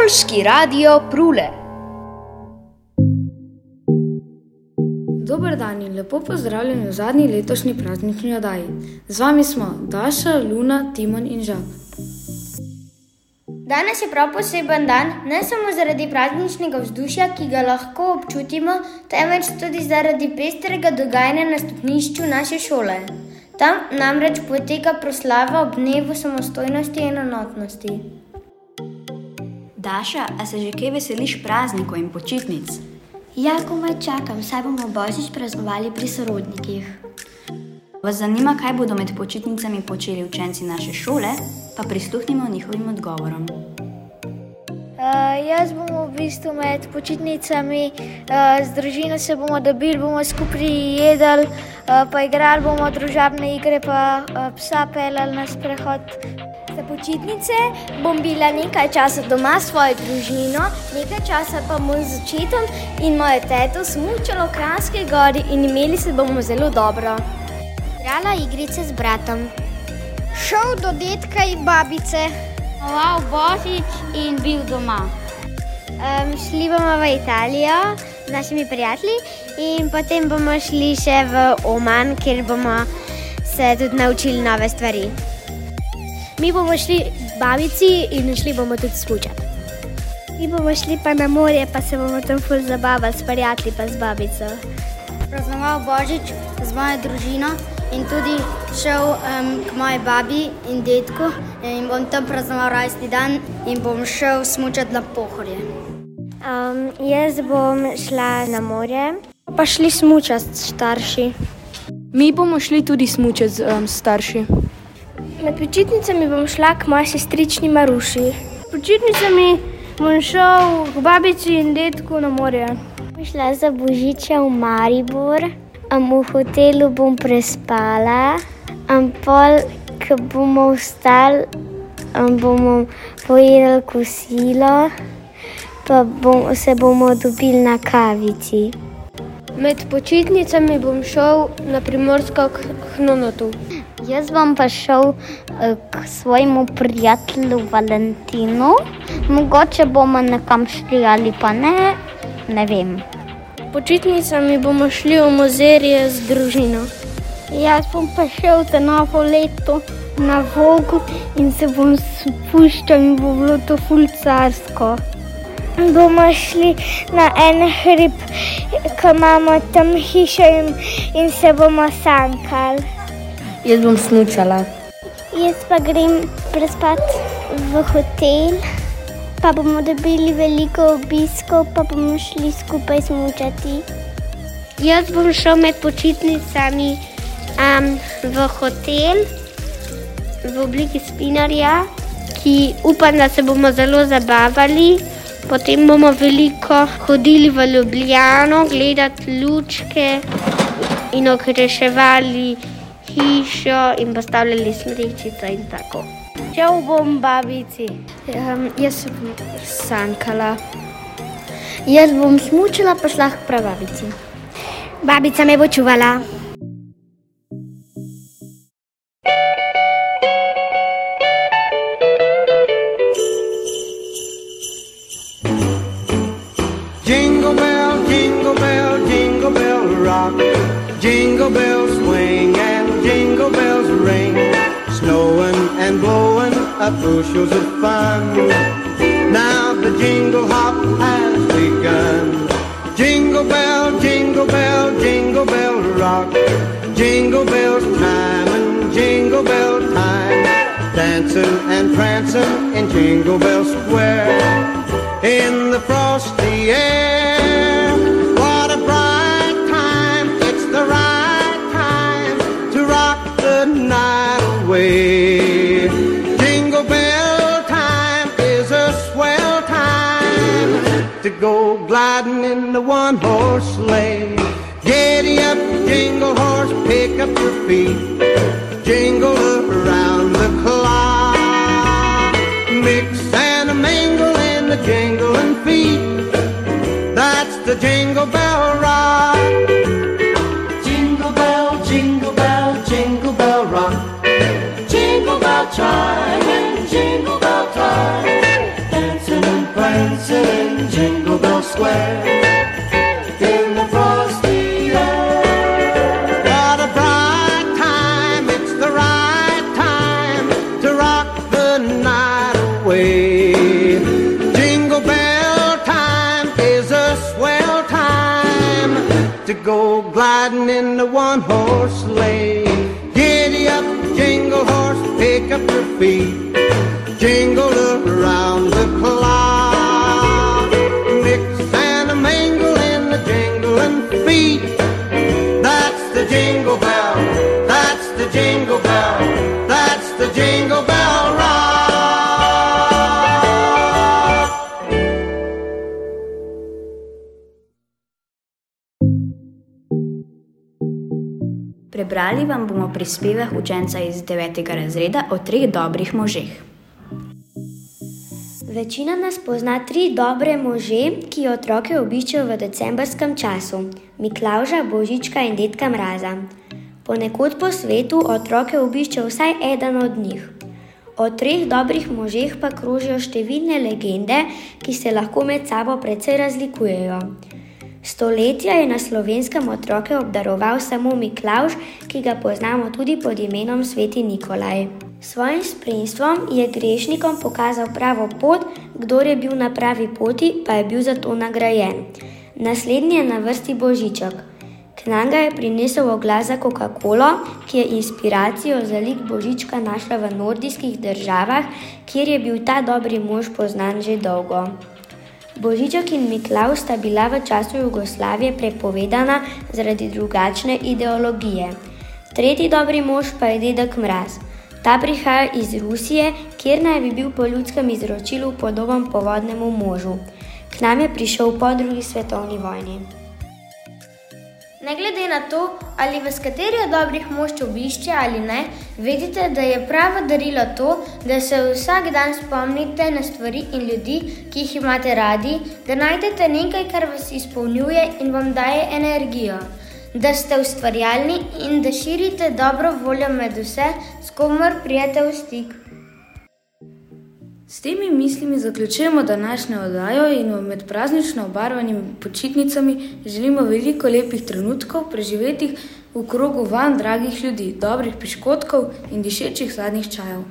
Šolski radio Prule. Dober dan in lepo pozdravljeni v zadnji letošnji praznični oddaji. Z vami smo Daša, Luna, Timon in Žak. Danes je prav poseben dan, ne samo zaradi prazničnega vzdušja, ki ga lahko občutimo, temveč tudi zaradi pestrega dogajanja na stopnišču naše šole. Tam namreč poteka proslava ob dnevu samostojnosti in enotnosti. Daša, a se že kaj veseliš praznikov in počitnic? Ja, komaj čakam, saj bomo božič praznovali pri sorodnikih. Vas zanima, kaj bodo med počitnicami počeli učenci naše šole? Pa prisluhnimo njihovim odgovorom. Jaz bomo v bistvu med počitnicami z družino se bomo dobili, bomo skupaj jedli, pa igrali bomo družabne igre, pa psa peljali na sprehod. Za počitnice bom bila nekaj časa doma s svojo družino, nekaj časa pa moj z očetom in mojo teto smučalo v Kranjski Gori in imeli se bomo zelo dobro. Igrala igrice z bratom. Šel do dedka in babice. Praznoval božič in bil doma. Šli bomo v Italijo z našimi prijatelji in potem bomo šli še v Oman, kjer bomo se tudi naučili nove stvari. Mi bomo šli k babici in šli bomo tudi smučati. Mi bomo šli pa na morje, pa se bomo tam ful zabavali s prijatelji pa z babico. Praznoval božič z mojo družino in tudi šel k moji babi in dedku in bom tam praznoval rojstni dan in bom šel smučati na Pohorje. Jaz bom šla na morje, pa šli smučati s starši. Mi bomo šli tudi smučati s starši. Med počitnicami bom šla k moji sestrični Maruši. Počitnicami bom šel k babici in dedku na morje. Šla za božiča v Maribor, v hotelu bom prespala, pol, ko bomo vstali, bomo pojedli kosilo, pa se bomo dobili na kavici. Med počitnicami bom šel na Primorsko k Hnonotu. Jaz bom pa šel k svojemu prijatelju Valentinu. Mogoče bomo nekam šli ali pa ne, ne vem. Počitnicami bomo šli v muzej z družino. Jaz bom pa šel za novo leto na Vogu in se bom spuščal in bo bilo to ful carsko. Bomo šli na en hrib, ko imamo tam hišo in se bomo sankali. Jaz bom smučala. Jaz pa grem prespat v hotel, pa bomo dobili veliko obiskov, pa bomo šli skupaj smučati. Jaz bom šel med počitnicami v hotel v obliki spinarja, ki upam, da se bomo zelo zabavali. Potem bomo veliko hodili v Ljubljano, gledati lučke in okraševali hišo in postavljali smrečico in tako. Šel bom babici. Jaz se bom sankala. Jaz bom smučala pa šla k prababici. Babica me bo čuvala. Jingle bell, jingle bell, jingle bell rock. Jingle bells swing and jingle bells ring. Snowing and blowing up bushels of fun. Now the jingle hop has begun. Jingle bell, jingle bell, jingle bell rock. Jingle bells time and jingle bell time. Dancing and prancing in Jingle Bell Square. In the frosty air, what a bright time. It's the right time to rock the night away. Jingle bell time is a swell time to go gliding in the one-horse sleigh. Giddy up, jingle horse, pick up your feet. Jingle around the clock. Mix and a mingle in the jingling feet. That's the Jingle Bell Rock. Jingle bell, jingle bell, jingle bell rock. Jingle bell chime and jingle bell time. Dancing and prancing in the one-horse sleigh. Giddy up, jingle horse, pick up your feet, jingle around the clock. Mix and a mingle in the jingling feet. That's the jingle bell, that's the jingle bell, that's the jingle bell rock. Prebrali vam bomo prispevek učenca iz 9. razreda o 3 dobrih možeh. Večina nas pozna 3 dobre može, ki otroke obiščejo v decembrskem času: Miklavža, Božička in Dedka Mraza. Ponekod po svetu otroke obišče vsaj eden od njih. O 3 dobrih možeh pa krožijo številne legende, ki se lahko med sabo precej razlikujejo. Stoletja je na Slovenskem otroke obdaroval samo Miklavž, ki ga poznamo tudi pod imenom Sveti Nikolaj. S svojim spremstvom je grešnikom pokazal pravo pot, kdor je bil na pravi poti, pa je bil za to nagrajen. Naslednji je na vrsti Božiček. K nam ga je prinesel oglas za Coca-Colo, ki je inspiracijo za lik Božička našla v nordijskih državah, kjer je bil ta dobri mož poznan že dolgo. Božiček in Miklavž sta bila v času Jugoslavije prepovedana zaradi drugačne ideologije. Tretji dobri mož pa je Dedek Mraz. Ta prihaja iz Rusije, kjer naj bi bil po ljudskem izročilu podoben povodnemu možu. K nam je prišel po 2. svetovni vojni. Ne glede na to, ali vas kateri od dobrih mož obišče ali ne, vedite, da je pravo darilo to, da se vsak dan spomnite na stvari in ljudi, ki jih imate radi, da najdete nekaj, kar vas izpolnjuje in vam daje energijo, da ste ustvarjalni in da širite dobro voljo med vse, s komer pridete v stik. S temi mislimi zaključujemo današnjo oddajo in vam med praznično obarvanimi počitnicami želimo veliko lepih trenutkov preživetih v krogu vam dragih ljudi, dobrih piškotkov in dišečih sadnih čajev.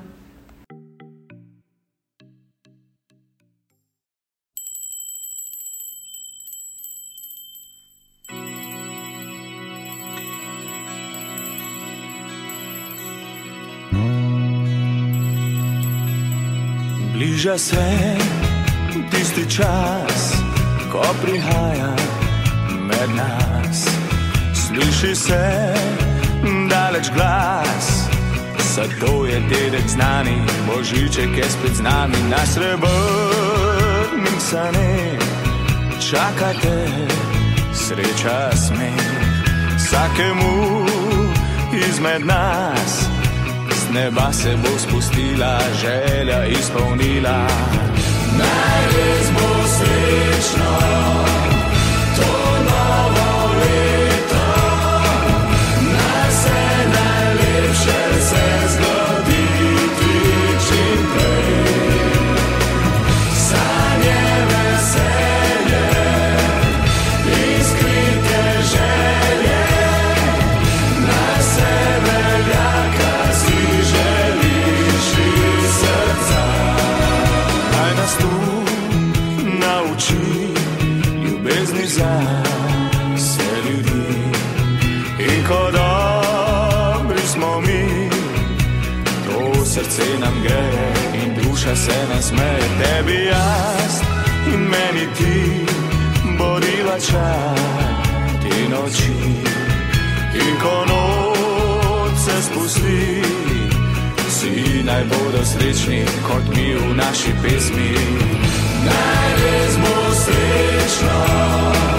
Bliža se tisti čas, ko prihaja med nas. Sliši se daleč glas, zato je dedek znani, Božiček je spet z nami. Na srebrnih saneh čakate sreča smeh. Vsakemu izmed nas z neba se bo spustila, želja izpolnila. Naj res bo srečno to novo leto, naj se najlepše se zgodi čim prej. Sanje, veselje, iskrite želje, naj se veljaka si želiš iz srca. Naj nas tu nauči ljubezni za vse ljudi. In ko dobri smo mi, to srce nam greje in duša se nam smeje. Tebi jaz in meni ti, bodila čar te noči. In ko noč se spusti, vsi naj bodo srečni kot mi v naši pesmi. Naj res bo srečno